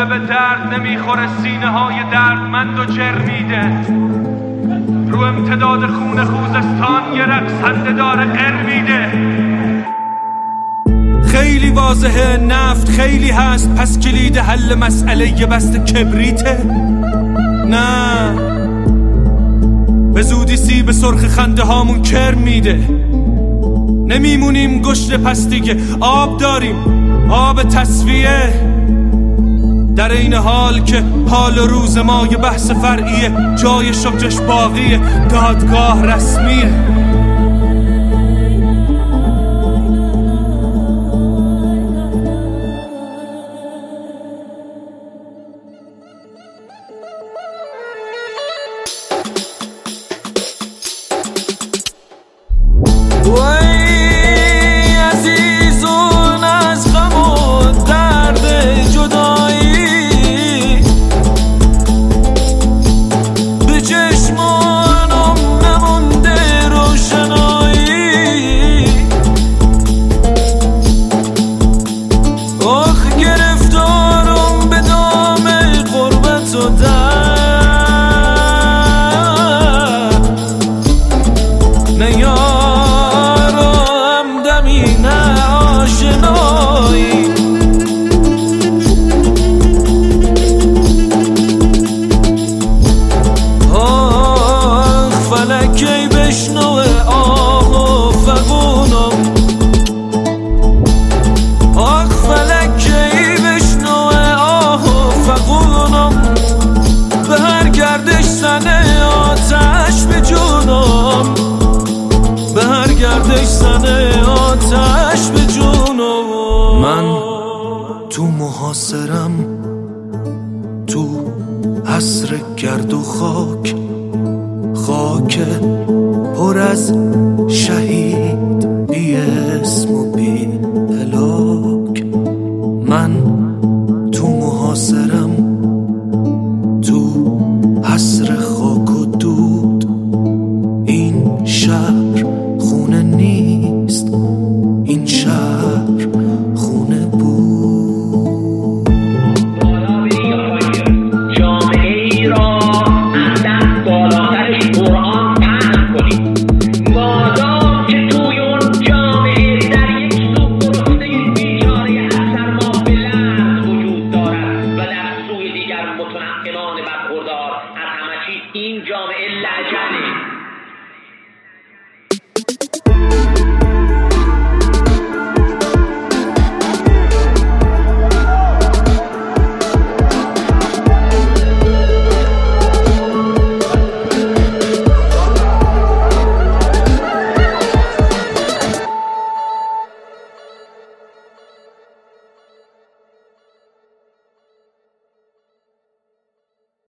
شعله به درد نمیخوره، سینه های دردمند و جرمیده. رو امتداد خون خوزستان یه رقصنده داره قرمیده. خیلی واضحه نفت خیلی هست، پس کلید حل مسئله یه بسته کبریته. نه به زودی سیب سرخ خنده هامون کرم میده. نمیمونیم گشت پس دیگه، آب داریم، آب تصفیه. در این حال که حال روز ما یه بحث فرعیه، جای شکرش باقیه، دادگاه رسمیه. وای عزیزون از غم و درد جدایی، به چشمانم نمونده روشنایی. آخ گرفتارم به دام غربت و درد، نیارم دمی نه آشنایی. آخ فلکی بشنوه آه و فغونم، آخ فلکی بشنوه آه و فغونم. به هر گردش زنه آتش به جونم، به هر گردش زنه آتش به جونم. من تو محاصرم، تو عصر گرد و خاک، خاک پر از شهید